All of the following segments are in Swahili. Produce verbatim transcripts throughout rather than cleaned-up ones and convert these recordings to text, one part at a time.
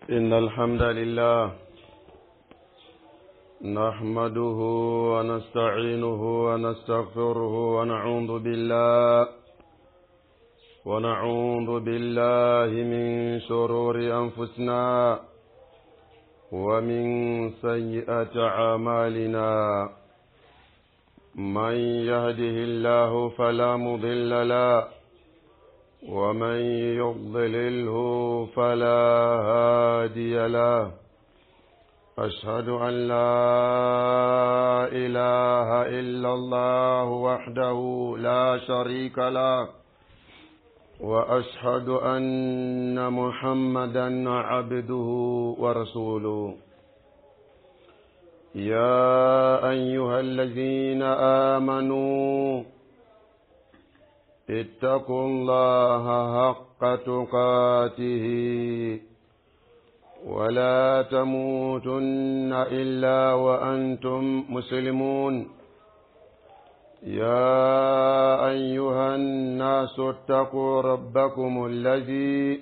إن الحمد لله نحمده ونستعينه ونستغفره ونعوذ بالله ونعوذ بالله من شرور أنفسنا ومن سيئات أعمالنا. من يهده الله فلا مضل له ومن يضلله فلا هادي له. أشهد أن لا إله إلا الله وحده لا شريك له وأشهد أن محمدا عبده ورسوله. يا أيها الذين آمنوا اتقوا الله حق تقاته ولا تموتن إلا وأنتم مسلمون. يا أيها الناس اتقوا ربكم الذي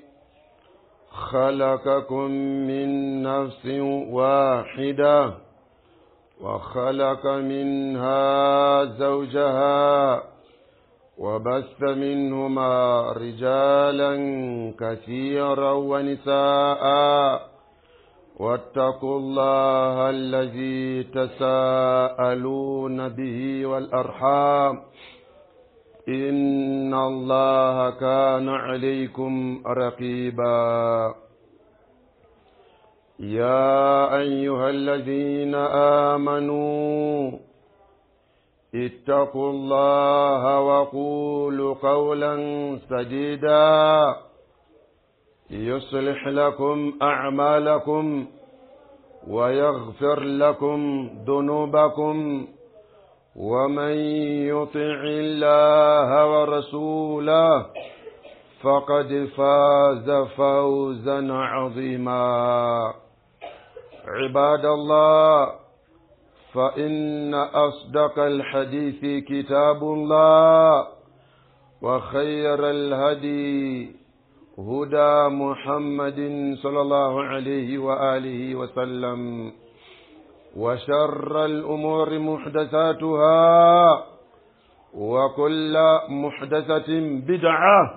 خلقكم من نفس واحدة وخلق منها زوجها وبث منهما رجالا كثيرا ونساء واتقوا الله الذي تساءلون به والأرحام إن الله كان عليكم رقيبا. يا أيها الذين آمنوا اتقوا الله وقولوا قولا سديدا يصلح لكم أعمالكم ويغفر لكم ذنوبكم ومن يطع الله ورسوله فقد فاز فوزا عظيما. عباد الله، فإن أصدق الحديث كتاب الله وخير الهدي هدى محمد صلى الله عليه وآله وسلم وشر الأمور محدثاتها وكل محدثة بدعة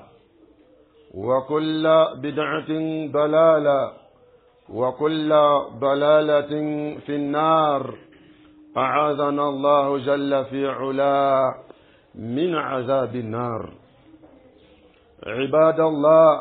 وكل بدعة ضلالة وكل ضلالة في النار. أعاذنا الله جل في علاه من عذاب النار. عباد الله،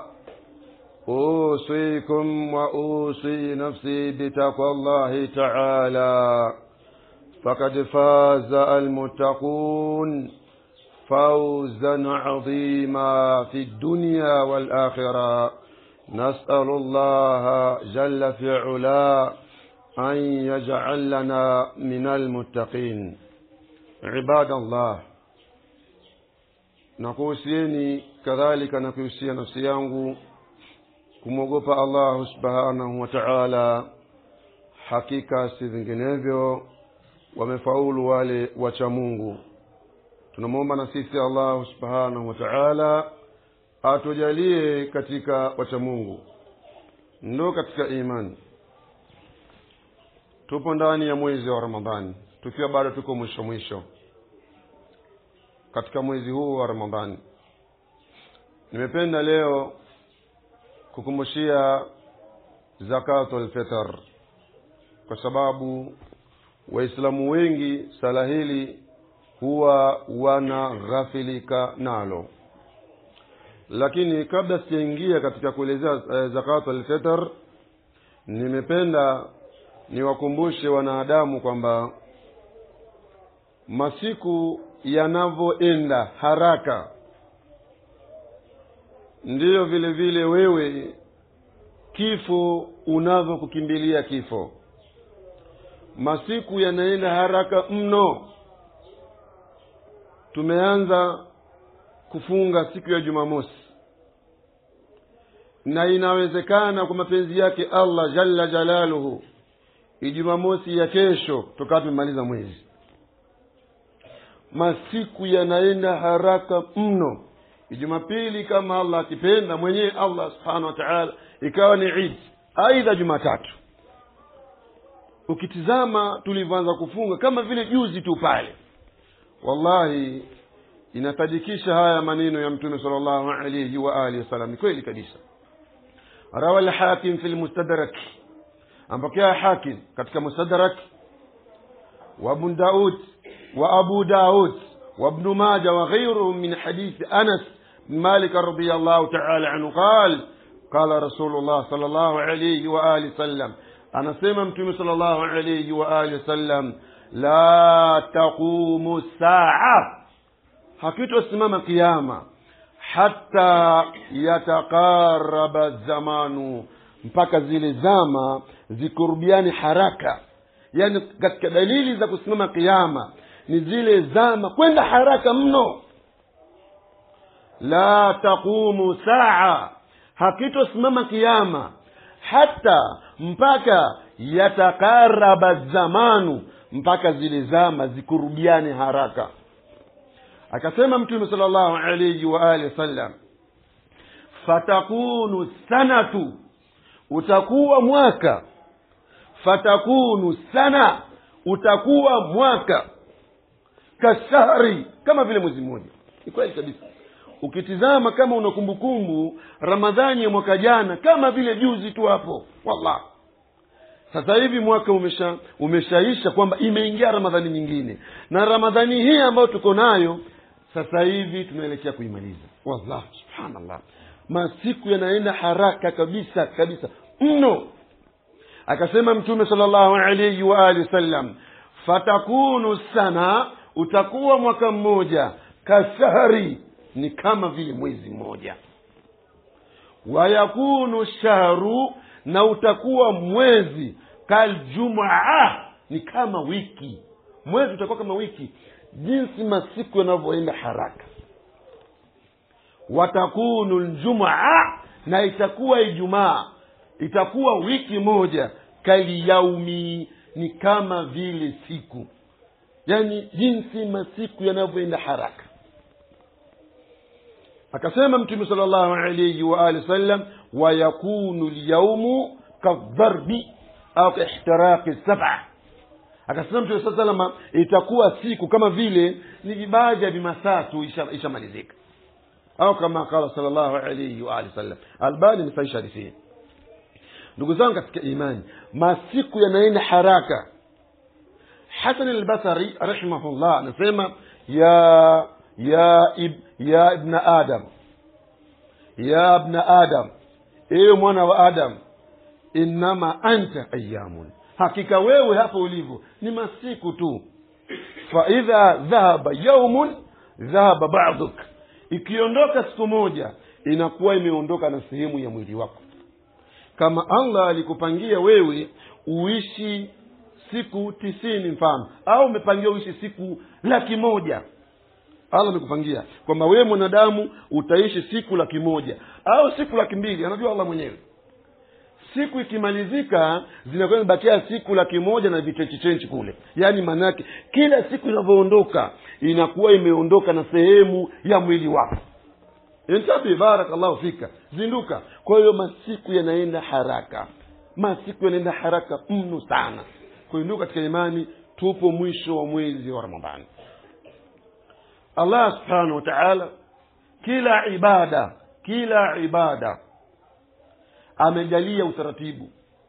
أوصيكم وأوصي نفسي بتقوى الله تعالى، فقد فاز المتقون فوزا عظيما في الدنيا والآخرة. نسأل الله جل في علاه أن يجعل لنا من المتقين. عباد الله، nakuhusieni kadhalika na kuhusia nafsi yangu kumwogopa Allah subhanahu wa ta'ala. Hakika si vinginevyo wamefaulu wale wacha Mungu. Tunamuomba na sisi Allah subhanahu wa ta'ala atujalie katika wacha Mungu, ndo katika imani. Tupo ndani ya mwezi wa Ramadhani, tukiwa bado tuko mwisho mwisho katika mwezi huu wa Ramadhani. Nimependa leo kukumbushia zakatul fitr, kwa sababu waislamu wengi sala hili huwa wanaghafilika nalo. Lakini kabla sijaingia katika kuelezea zakatul fitr, nimependa niwakumbushe wanadamu kwamba masiku yanavyoenda haraka ndiyo vile vile wewe kifo unavyokukimbilia kifo. Masiku yanaenda haraka mno. Tumeanza kufunga siku ya Jumamosi, na inawezekana kwa mapenzi yake Allah jalla jalaluhu Ijumamosi ya kesho tukawa tumemaliza mwezi. Masiku yanaenda haraka mno. Jumapili kama Allah akipenda mwenyewe Allah subhanahu wa ta'ala ikawa ni Eid, aidha Jumatatu. Ukitizama tulivyoanza kufunga kama vile juzi tu pale, wallahi inatajikisha haya maneno ya Mtume sallallahu alayhi wa alihi wasallam. Kweli kabisa. Rawa al-Hakim fi al-Mustadrak, ambokea Hakim katika Mustadrak, wa Abu Daud wa Abu Daud wa Ibn Majah wa ghayruhum min hadith Anas bin Malik radiyallahu ta'ala anhu qala qala Rasulullah sallallahu alayhi wa alihi wasallam, anasema Mtume sallallahu alayhi wa alihi wasallam, la taqumu saa, hakitosimama kiyama, hatta yataqarraba zamanu, mpaka zile zama zikurubiani haraka. Yani katika dalili za kusimama kiyama ni zile zama kwenda haraka mno. La taqumu saa, hakitosimama kiyama, hata mpaka yataqarraba zamanu, mpaka zile zama zikurubiani haraka. Akasema Mtume sallallahu alayhi wa alihi wasallam, fatakunu sanatu, utakuwa mwaka. Fatakunu sana, utakuwa mwaka. Kasahari, kama vile mwezi mmoja. Ni kweli kabisa. Ukitizama kama unakumbukumbu Ramadhani ya mwaka jana kama vile juzi tu hapo, wallah. Sasa hivi mwaka umesha umeshaisha, kwamba imeingia Ramadhani nyingine, na Ramadhani hii ambayo tuko nayo sasa hivi tunaelekea kuimaliza. Wallah, subhanallah, masiku yanaenda haraka kabisa kabisa mno. Akasema Mtume sallallahu alayhi wa alihi wasallam, fatakunu sana, utakuwa mwaka mmoja. Kasahari, ni kama vile mwezi mmoja. Wayakunu shahru, na utakuwa mwezi. Kaljumaa, ni kama wiki. Mwezi utakuwa kama wiki, jinsi masiku yanavyoenda haraka. Watakunu aljumaa, na itakuwa Ijumaa, itakuwa wiki moja. Kaliyaumi, ni kama vile siku. Yani jinsi masiku yanavyoenda haraka. Akasema Mtume sallallahu alayhi wa alihi wasallam, wa yakunu al-yawmu kadharbi au ihtiraqi sab'a. Akasema Mtume sallallahu alayhi wasallam, itakuwa siku kama vile ni vibaja vimasaa tu ishamalizika, au kama qala sallallahu alayhi wa alihi wasallam. Albani msaisha hadithi. Ndugu zangu katika imani, masiku yanaenda haraka. Hasan al-Basri rahimahullah anasema, ya ya ib, ya ibn Adam, ya ibn Adam, ewe mwana wa Adam, inma anta ayyamun, hakika wewe hapo ulivyo ni masiku tu. Fa idha dhahaba yawmun dhahaba ba'duk, ikiondoka siku moja inakuwa imeondoka na sehemu ya mwili wako. Kama Allah alikupangia wewe uishi siku tisini mfano, au umepangia uishi siku laki moja, Allah amekupangia kwamba wewe mwanadamu utaishi siku laki moja au siku laki mbili, anajua Allah mwenyewe. Siku ikimalizika zinakwenda bakia siku laki moja na vichechi chenchi kule. Yani manake kila siku inavyoondoka inakuwa imeondoka na sehemu ya mwili wako. Intabi, barakallahu fika, zinduka. Kwa hiyo masiku yanaenda haraka, masiku yanaenda haraka mno sana. Kwa hiyo katika imani tupo mwisho wa mwezi wa Ramadhani. Allah subhanahu wa ta'ala kila ibada kila ibada amejalia utaratibu.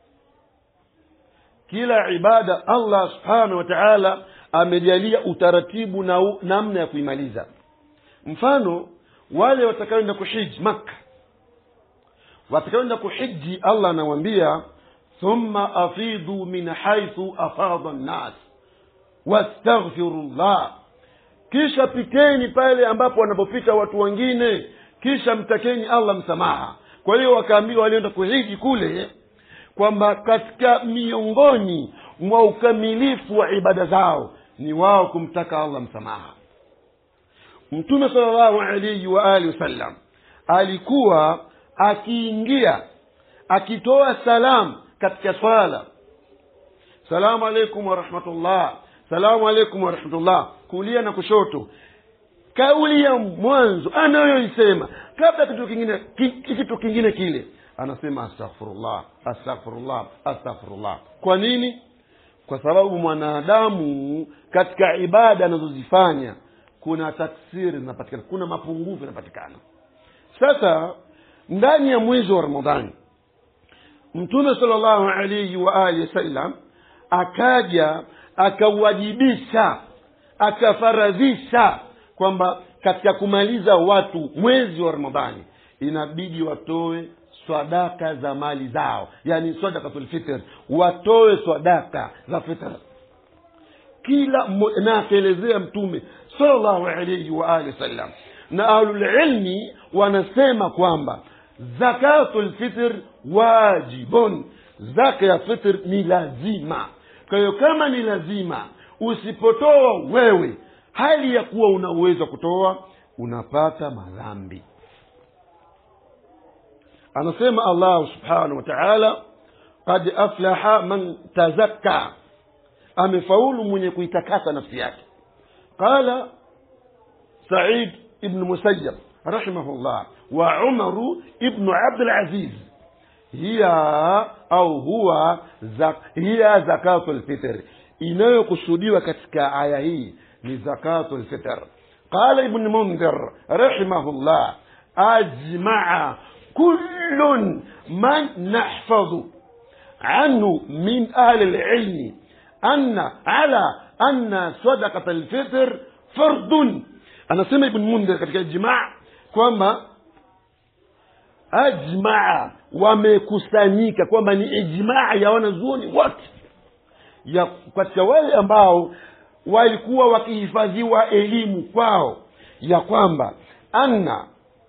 Kila ibada Allah subhanahu wa ta'ala amejalia utaratibu na namna ya kuimaliza. Mfano, wale watakaoenda kuhiji Makkah, watakaoenda kuhiji, Allah anawaambia, thumma afidu min haythu afadha an-nas wastaghfirullah, kisha piteni pale ambapo wanapopita watu wengine, kisha mtakeni Allah msamaha. Kwa hiyo wakaambiwa walienda kuhiji kule kwamba katika miongoni mwa ukamilifu wa ibada zao ni wao kumtaka Allah msamaha. Mtume sallallahu alayhi wa alihi wasallam alikuwa akiingia akitoa salam katika swala, salamu alaykum wa rahmatullah, salamu alaykum wa rahmatullah, kulia na kushoto. Kauli ya mwanzo anayoisema kabla kitu kingine kitu kingine kile, anasema astaghfirullah, astaghfirullah, astaghfirullah. Kwa nini? Kwa sababu mwanadamu katika ibada anazozifanya kuna taksiri zinapatikana, kuna mapungufu yanapatikana. Sasa ndani ya mwezi wa Ramadhani Mtume sallallahu alayhi wa alihi wasallam akaja akawajibisha, akafaradhisha kwamba katika kumaliza watu mwezi wa Ramadhani inabidi watoe sadaka za mali zao, yani sadaqatul fitr, watoe sadaka za fitr kila. Na akaelezea Mtume sallallahu alayhi wa alihi wasallam, na ahlul ilmi wanasema kwamba zakatul fitr wajibun, zaka ya fitr ni lazima. Kwa hiyo kama ni lazima, usipotoa wewe hali ya kuwa una uwezo kutoa, unapata madhambi. Anasema Allah subhanahu wa ta'ala, qad aflaha man tazakka, amefaulu mwenye kuitakasa nafsi yake. Qala Sa'id ibn Musayyab rahimahullah wa Umar ibn Abd al-Aziz, hiya au huwa zak, hiya zakatul fitr, inayokusudiwa katika aya hii ni zakatul fitr. Qala Ibn Mundhir rahimahullah, ajma'a kullun man nahfadhu anhu min ahli al-ilm anna ala anna sadaqat al-fitr fardun. Anasema Ibn Mundhir katika ijma' kwamba ajmaa, wamekusanyika kwamba ni ijmaa ya wanazuoni wote, ya katika wale ambao walikuwa wakihifadhiwa elimu kwao, ya kwamba anna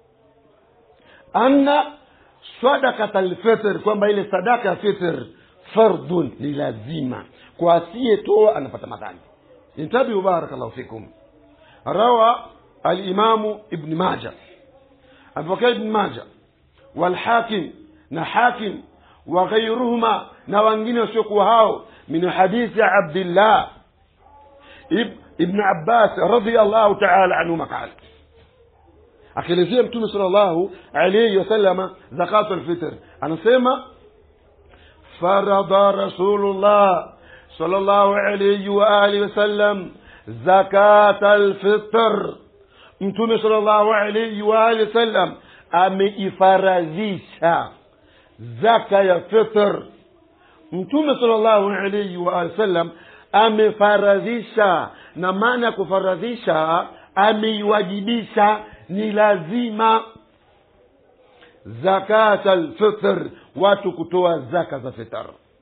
anna sadaqat al-fitr, kwamba ile sadaka ya fitr fardun, ni lazima, kwa asiyetoa anapata madhambi. Intabihu barakallahu fikum. Rawa al-Imam Ibn Majah, Abubakar Ibn Majah wal Hakim na Hakim wa ghayruhuma, na wengine wasiokuwa hao, min hadithi Abdullah ibn Abbas radhiyallahu ta'ala anhuma qala, akielezea Mtume sallallahu alayhi wasallam zakatul fitr, anasema farada Rasulullah sallallahu alayhi wa alihi wasallam zakatul fitr, Mtume sallallahu alayhi wa alihi wasallam ameifaradhisha zaka ya fitr. Mtume sallallahu alayhi wa alihi wasallam amefaradhisha, na maana kufaradhisha ameiwajibisha, ni lazima zakatul fitr, watu kutoa zaka za fitr.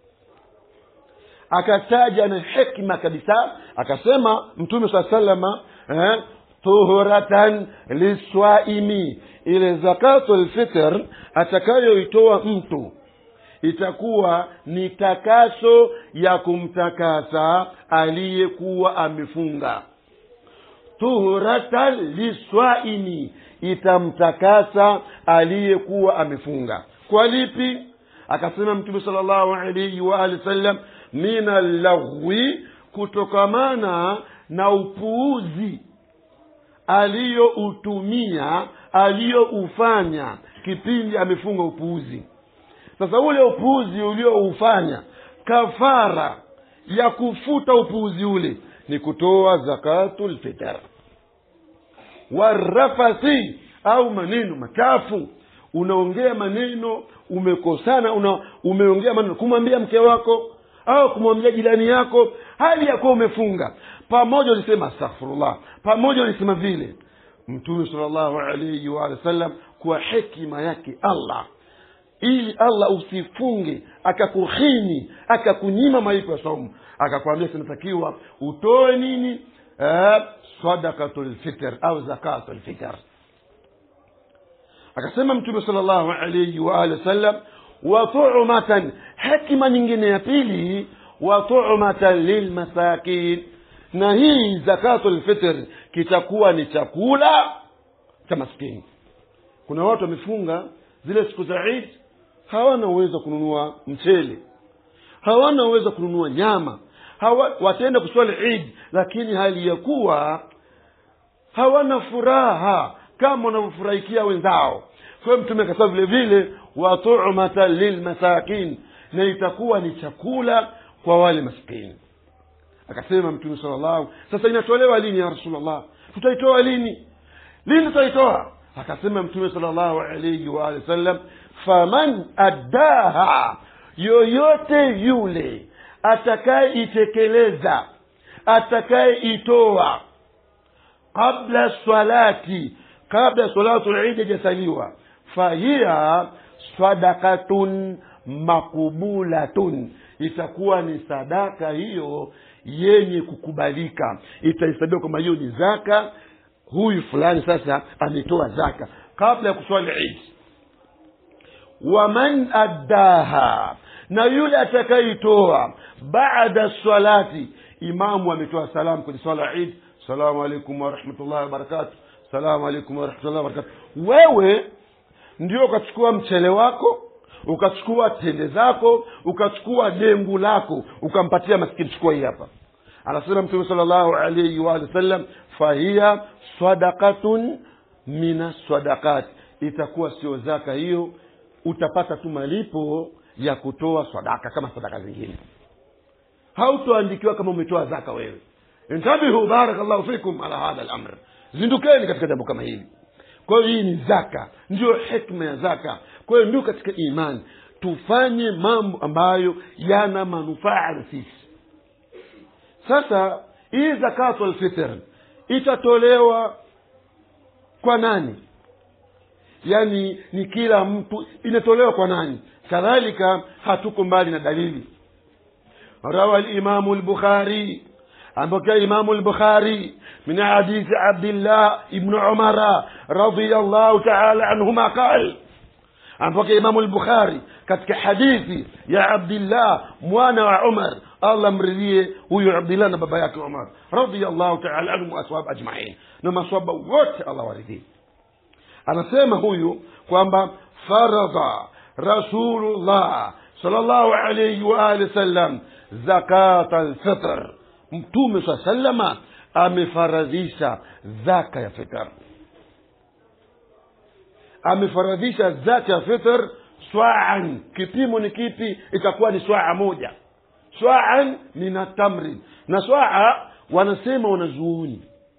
Akataja na hikma kabisa, akasema Mtume sallallahu alayhi wasallam eh tuhuratan liswaimi, ile zakatul fitr atakayoitoa mtu itakuwa ni takaso ya kumtakasa aliyekuwa amefunga. Tuhuratan liswaimi, itamtakasa aliyekuwa amefunga. Kwa lipi? Akasema Mtume sallallahu alayhi wa alihi wasallam, minal lagwi, kutokamana na upuuzi aliyoutumia, aliyoufanya kipindi amefunga upuuzi. Sasa ule upuuzi ulioufanya, kafara ya kufuta upuuzi ule ni kutoa zakatul fitr. Warafasi, au maneno machafu, unaongea maneno, umekosana, una umeongea maneno kumwambia mke wako au kumwambia jirani yako, hali ya kuwa umefunga, pamoja ulisema astaghfirullah, pamoja ulisema vile. Mtume sallallahu alayhi wa sallam kwa hekima yake Allah, ili Allah usifunge akakuhini akakunyima malipo ya saumu, akakwambia sinatakiwa utoe nini? Eh, sadaqatul fitr au zakatul fitr. Akasema Mtume sallallahu alayhi wa sallam, wa tu'matan, hekima nyingine ya pili, wa tu'matan lilmasakin, na hii zakatul fitr kitakuwa ni chakula cha maskini. Kuna watu wamefunga zile siku za Eid, hawana uwezo kununua mchele, hawana uwezo kununua nyama, hawa wataenda kuswali Eid, lakini hali ya kuwa hawana furaha kama wanavyofurahikia wenzao. Kwa Mtume akasema vile vile, wa tu'matan lilmasakin, na itakuwa ni chakula kwa wale maskini. Akasema Mtume sallallahu, sasa inatolewa lini ya Rasulullah? Tutaitoa lini? Lini tutaitoa? Akasema Mtume sallallahu alayhi wa sallam, faman addaha, yoyote yule atakayeitekeleza, atakayeitoa kabla salati, kabla salatu al-Eid jasaliwa, fahiya sadaqatun maqbulatun, itakuwa ni sadaka hiyo yenye kukubalika. Itahesabiwa kama hiyo ni zaka, huyu fulani sasa ametoa zaka kabla ya kuswali Eid. Waman addaha, na yule atakayeitoa baada salati, imamu ametoa salamu kwenye swala Eid, salamu alaykum wa rahmatullahi wa barakatuh, salamu alaykum wa rahmatullahi wa barakatuh, wewe ndio ukachukua mchele wako, ukachukua tende zako, ukachukua dengu lako, ukampatia maskini, chukua hii hapa. Anasema Mtume sallallahu alayhi wa sallam, fahiya sadaqatun minas sadaqat, itakuwa sio zaka hiyo, utapata tu malipo ya kutoa sadaka kama sadaka zingine, hautoandikiwa kama umetoa zaka wewe. Intabihu, barakallahu fikum ala hadha al-amr, zindukeni katika jambo kama hili. Kwa hiyo hii ni zaka, ndio hikma ya zaka. Kwa hiyo ndio katika imani tufanye mambo ambayo yana manufaa na sisi. Sasa hii zakatul fitr itatolewa kwa nani? Yani ni kila mtu, inatolewa kwa nani? Kadhalika hatuko mbali na dalili. Rawa al-Imam al-Bukhari, ambako Imam al-Bukhari min hadith Abdullah ibn Umar radiyallahu ta'ala anhuma qala, ambako Imam al-Bukhari katika hadithi ya Abdullah mwana wa Umar, Allah mridhie huyu Abdullah na baba yake Umar radiyallahu ta'ala anhum aswab ajma'in, na maswaba wote Allah waridhie. Anasema huyu kwamba faradha Rasulullah sallallahu alayhi wa alihi sallam zakat al-fitr, Mtume sallama amefaradhisha zaka ya fitr. Amefaradhisha zaka ya fitr swa'an, kipimo ni kipi? Itakuwa ni swa'a moja. Swa'an min tamrin, na swa'a wanasema wanazuoni,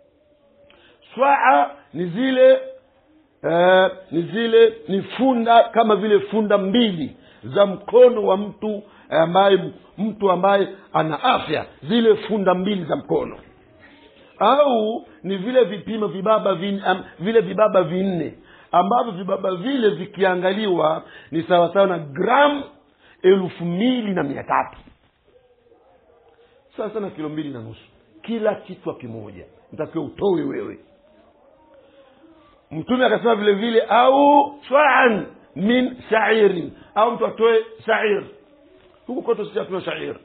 swa'a ni zile Uh, ni zile ni funda, kama vile funda mbili za mkono wa mtu ambaye mtu ambaye ana afya, zile funda mbili za mkono. Au ni vile vipimo vibaba vin, um, vile vibaba vinne ambavyo vibaba vile vikiangaliwa ni sawa sawa na gram elfu mbili na mia tatu, sasa na kilo mbili na nusu. Kila kichwa kimoja nitakiwa utoe wewe. Mtume akasema vile vile, au swa'an min sha'irin, au mtu atoe sha'ir. Huko kwetu sisi hatuna sha'ir.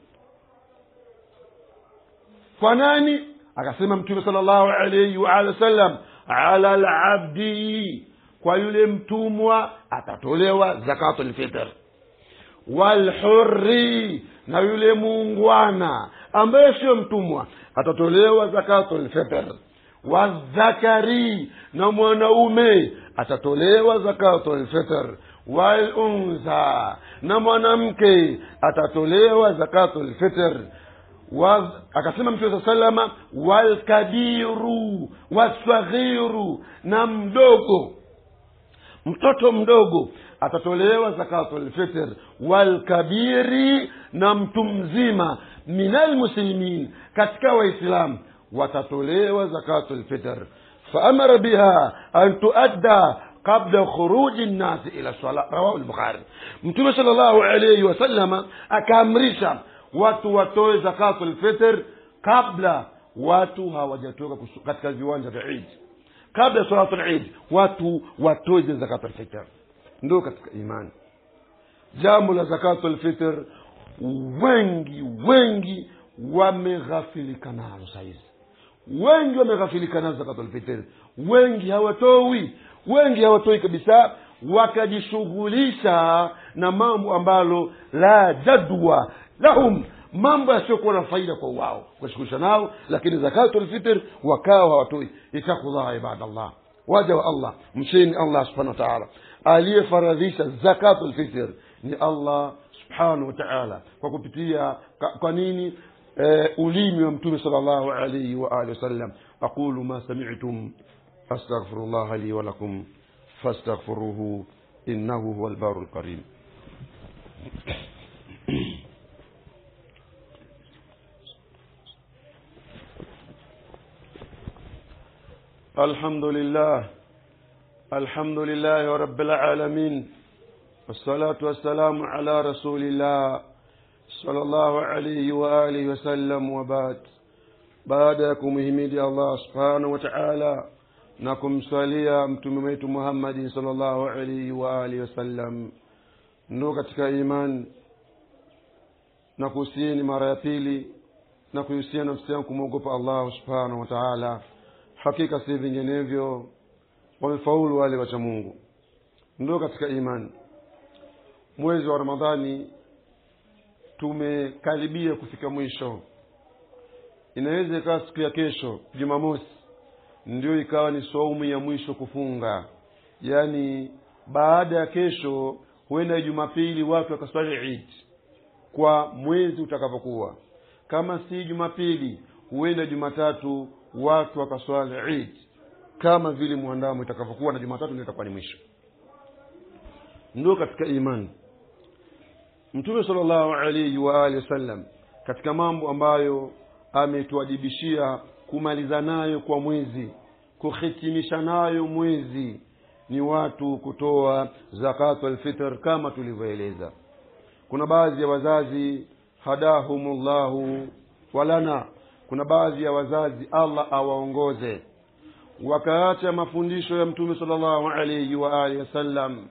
Kwa nani? Akasema Mtume sallallahu alayhi wa sallam, ala al-abdi, kwa yule mtumwa atatolewa zakatul fitr, wal hurri, na yule muungwana ambaye sio mtumwa atatolewa zakatul fitr, wadhakari, na mwanaume atatolewa zakatul fitr, wal unza, na mwanamke atatolewa zakatul fitr. Wa akasema Mtume sallama, wal kabiru wasaghiru, na mdogo, mtoto mdogo atatolewa zakatul fitr, wal kabiri, na mtu mzima, minal muslimin, katika waislamu watatolewa zakatul fitr. Faamara biha an tuadda qabla khuruji an-nas ila salat, rawahu al-Bukhari. Mtume sallallahu alayhi wasallam akaamrisha watu watoe zakatul fitr kabla watu hawajatoka katika viwanja vya Eid, kabla salatul Eid watu watoe zakatul fitr. Ndio katika imani jambo la zakatul fitr wengi wengi wameghafilika nalo saizi. Wengi wameghafilika na zakatul fitr, wengi hawatoi, wengi hawatoi kabisa, wakajishughulisha na mambo ambalo la jadwa lahum, mambo yasiyokuwa na faida kwa wao, wakashughulisha nao, lakini zakatul fitr wakao hawatoi. Ittaqullah ibadallah, waja wa Allah, mcheni Allah subhanahu wa ta'ala. Aliyefaradhisha zakatul fitr ni Allah subhanahu wa ta'ala kwa kupitia kwa nini e, ulimi wa mtume sallallahu alayhi wa alihi wasallam. aqulu ma sami'tum astaghfirullah li wa lakum fastaghfiruhu innahu huwal barul karim. الحمد لله الحمد لله رب العالمين والصلاة والسلام على رسول الله صلى الله عليه وآله وسلم وبعد. بعدكم هميدي الله سبحانه وتعالى نكم صليا متومه محمد صلى الله عليه وآله وسلم. Ndio katika iman na kuhusieni mara ya pili na kuhusiana nafsi yangu kumwogopa Allah subhanahu wa ta'ala. Hakika si vinginevyo wamefaulu wale wacha Mungu. Ndio katika imani, mwezi wa Ramadhani tumekaribia kufika mwisho. Inaweza ikawa siku ya kesho Jumamosi ndio ikawa ni saumu ya mwisho kufunga, yani baada ya kesho huenda Jumapili watu wakaswali Eid kwa mwezi utakapokuwa. Kama si Jumapili huenda Jumatatu watu wakaswali Eid kama vile muandamo itakapokuwa, na Jumatatu ndio itakuwa ni mwisho. Ndio katika imani Mtume sallallahu alayhi wa alihi wasallam katika mambo ambayo ametuwajibishia kumaliza nayo kwa mwezi, kuhitimisha nayo mwezi, ni watu kutoa zakatul fitr kama tulivyoeleza. Kuna baadhi ya wazazi hadahumullahu walana, kuna baadhi ya wazazi Allah awaongoze wakaacha mafundisho ya Mtume sallallahu alayhi wa alihi wasallam,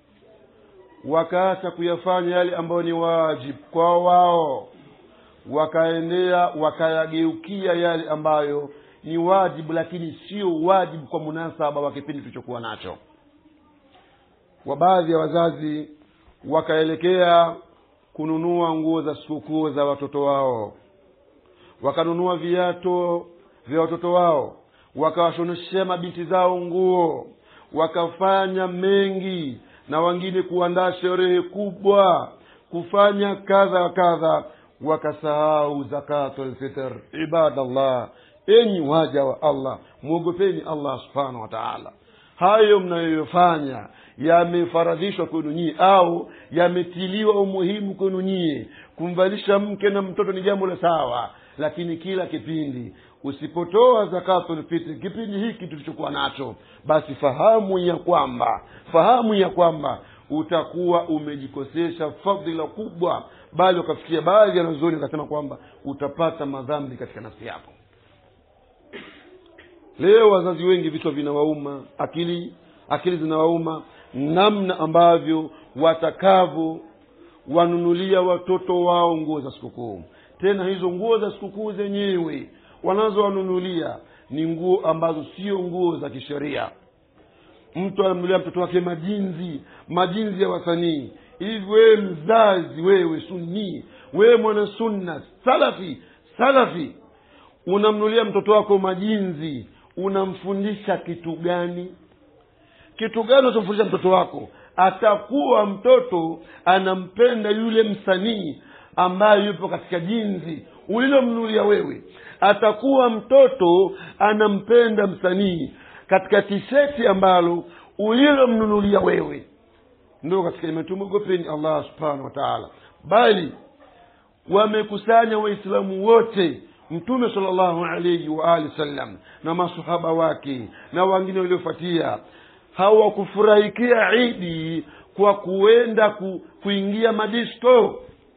wakaacha kuyafanya yale ambayo ni wajibu kwa wao, wakaendea wakayageukia yale ambayo ni wajibu lakini sio wajibu kwa munasaba wa kipindi tulichokuwa nacho. Wa baadhi ya wazazi wakaelekea kununua nguo za sikukuu za watoto wao, wakanunua viatu vya watoto wao, wakawashoneshea mabinti zao nguo, wakafanya mengi, na wengine kuandaa sherehe kubwa, kufanya kadha kadha, wakasahau zakatul fitr. Ibadallah, enyi waja wa Allah, muogopeni Allah subhanahu wa ta'ala. Hayo mnayofanya yamefaradhishwa kwenu nyinyi au yametiliwa umuhimu kwenu nyinyi. Kumvalisha mke na mtoto ni jambo la sawa, lakini kila kipindi usipotoa zakatul fitr kipindi hiki tulichokuwa nacho, basi fahamu ya kwamba fahamu ya kwamba utakuwa umejikosesha fadhila kubwa, bali ukafikia baadhi ya wanazuoni wakasema kwamba utapata madhambi katika nafsi yako. Leo wazazi wengi vichwa vinawauma, akili akili zinawauma namna ambavyo watakavyo wanunulia watoto wao nguo za sikukuu. Tena hizo nguo za sikukuu zenyewe wanazowanunulia ni nguo ambazo sio nguo za kisheria. Mtu ananunulia mtoto wake majinzi, majinzi ya wasanii. Hivi wewe mzazi, wewe sunni, wewe mwana sunna, salafi, salafi, unamnunulia mtoto wako majinzi, unamfundisha kitu gani? Kitu gani unamfundisha mtoto wako? Atakuwa mtoto anampenda yule msanii ambaye yupo katika jinzi ulilomnunulia wewe. Atakuwa mtoto anampenda msanii katika tisheti ambalo ulilomnunulia wewe. Ndio katika imetumogopeni Allah subhanahu wa ta'ala. Bali wamekusanya waislamu wote, Mtume sallallahu alayhi wa alihi wasallam na masahaba wake na wengine waliofuatia, hawakufurahikia Eid kwa kuenda ku, kuingia madisko.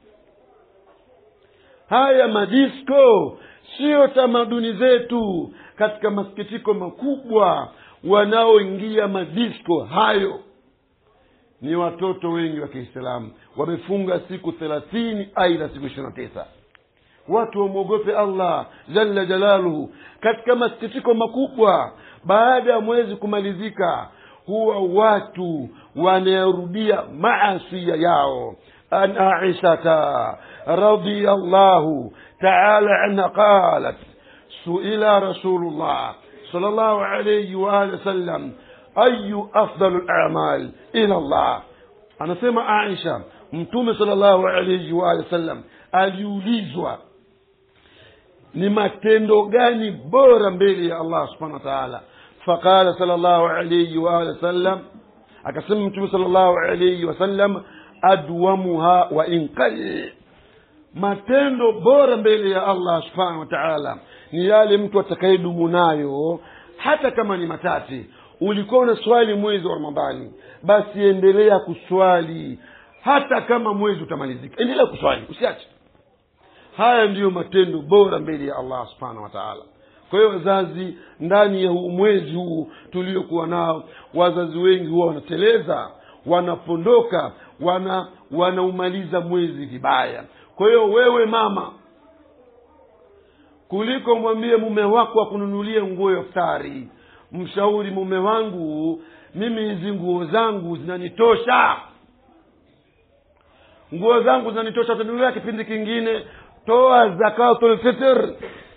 Haya madisko sio tamaduni zetu. Katika masikitiko makubwa, wanaoingia madisko hayo ni watoto wengi wa Kiislamu. Wamefunga siku thelathini aidha siku ishirini na tisa. Watu wamuogope Allah jalla jalaluhu. Katika masikitiko makubwa, baada ya mwezi kumalizika, huwa watu wanarudia maasi yao. An Aisha radhiyallahu ta'ala anha qalat su'ila Rasulullah sallallahu alayhi wa alihi wasallam ayu afdalul a'mal ila Allah. Anasema Aisha, mtume sallallahu alayhi wa alihi wasallam aliulizwa ni matendo gani bora mbele ya Allah subhanahu wa ta'ala. Faqala sallallahu alayhi wa alihi wasallam, akasema mtume sallallahu alayhi wasallam, adwamuha wa inqal. Matendo bora mbele ya Allah subhanahu wa ta'ala ni yale mtu atakayedumu nayo hata kama ni matati. Ulikuwa unaswali mwezi wa Ramadhani, basi endelea kuswali hata kama mwezi utamalizika, endelea kuswali, usiache. Haya ndiyo matendo bora mbele ya Allah subhanahu wa ta'ala. Kwa hiyo wazazi, ndani ya huu mwezi huu tuliokuwa nao, wazazi wengi huwa wanateleza, wanapondoka, wana wanaumaliza mwezi vibaya. Kwa hiyo wewe mama, kuliko mwambie mume wako akununulie nguo ya iftari, mshauri mume wangu, mimi hizi nguo zangu zinanitosha, nguo zangu zinanitosha, utanunulia kipindi kingine, toa zakatul fitr.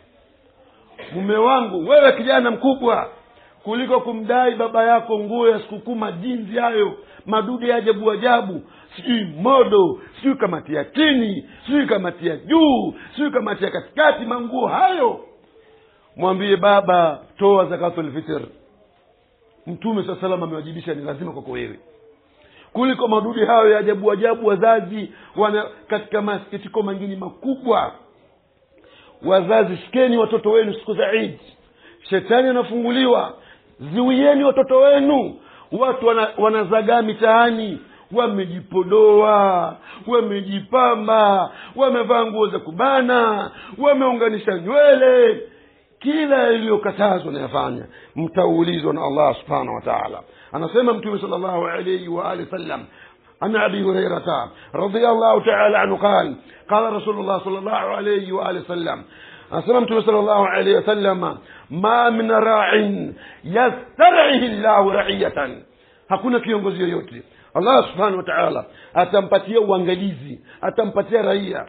Mume wangu, wewe kijana mkubwa, kuliko kumdai baba yako nguo ya sikukuu, majinzi hayo, madudu ya ajabu ajabu, sijui modo, sijui kamati ya chini, sijui kamati ya juu, sijui kamati ya katikati, manguo hayo, mwambie baba, toa zakatul fitr. Mtume sallallahu alayhi wasallam amewajibisha, ni lazima kwako wewe. Kuliko madudu hayo ya ajabu ajabu, wazazi wana katika masikitiko mengine makubwa. Wazazi, shikeni watoto wenu siku za Eid, shetani anafunguliwa, ziwieni watoto wenu. Watu wana, wanazagaa mitaani, wamejipodoa, wamejipamba, wamevaa nguo za kubana, wameunganisha nywele, kila iliyokatazwa na yafanya. Mtaulizwa na Allah subhanahu wa ta'ala. Anasema mtume sallallahu alayhi wa alihi wasallam, ana Abi Hurairah radhiyallahu ta'ala anhu qala qala Rasulullah sallallahu alayhi wa alihi wasallam, anasema mtume sallallahu alayhi wasallam, ma min ra'in yastar'ihi Allah ra'iyatan, hakuna kiongozi yoyote Allah subhanahu wa ta'ala atampatia uangalizi, atampatia raia,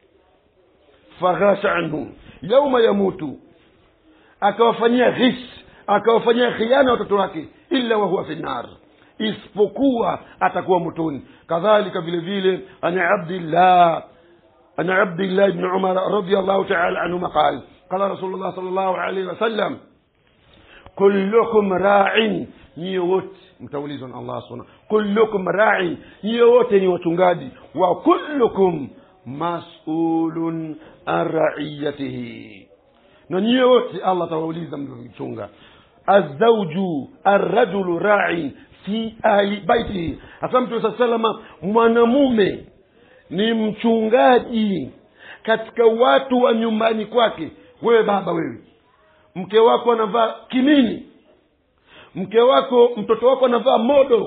faghasha anhu yawma yamutu, akawafanyia ghish, akawafanyia khiana watoto wake, illa wa huwa fi nar, isipokuwa atakuwa motoni. Kadhalika vile vile ana Abdullah ana Abdullah ibn Umar radiyallahu ta'ala anhu qala qala Rasulullah sallallahu alayhi wasallam, kullukum ra'in, nyote wote mtaulizwa na Allah subhanahu, kullukum ra'in, nyote wote ni wachungaji, wa kullukum mas'ulun an ra'iyatihi, na nyote wote Allah atawauliza mchunga. Azawju arrajulu ra'in fi ahli baitihi, asema Mtume sallallahu, mwanamume ni mchungaji katika watu wa nyumbani kwake. Wewe baba, wewe mke wako anavaa kimini, mke wako mtoto wako anavaa modo,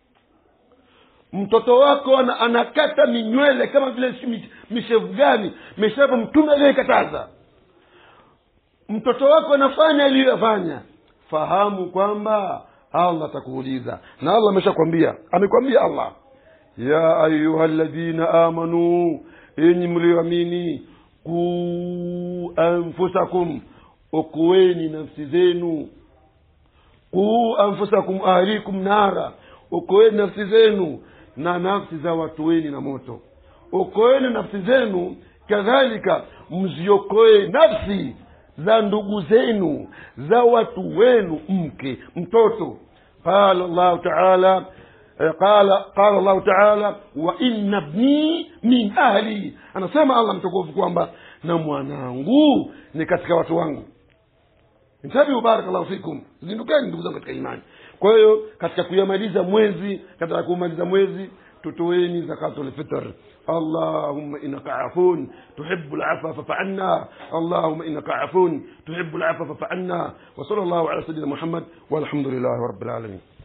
mtoto wako anakata minywele kama vile mishevu gani, mishevu Mtume aliyekataza, mtoto wako anafanya aliyofanya, fahamu kwamba Allah atakuuliza. Na Allah ameshakwambia, amekwambia Allah, ya ayyuhalladhina amanu, enyi mlioamini, ku anfusakum, okoeni nafsi zenu, ku anfusakum ahlikum nara, okoeni nafsi zenu na nafsi za watu wenu na moto. Okoeni nafsi zenu, kadhalika mziokoe nafsi za ndugu zenu, za watu wenu, mke, mtoto. Qala Allah ta'ala qala qala Allah ta'ala, wa inna ibni min ahli, anasema Allah mtukufu kwamba na mwanangu ni katika watu wangu. Mtabi, barakallahu fikum, zindukeni ndugu zangu katika imani. Kwa hiyo katika kuyamaliza mwezi, katika kumaliza mwezi, tutoeni zakatul fitr. اللهم إنك عفو تحب العفو فاعف عنا، اللهم إنك عفو تحب العفو فاعف عنا. وصلى الله على سيدنا محمد والحمد لله رب العالمين.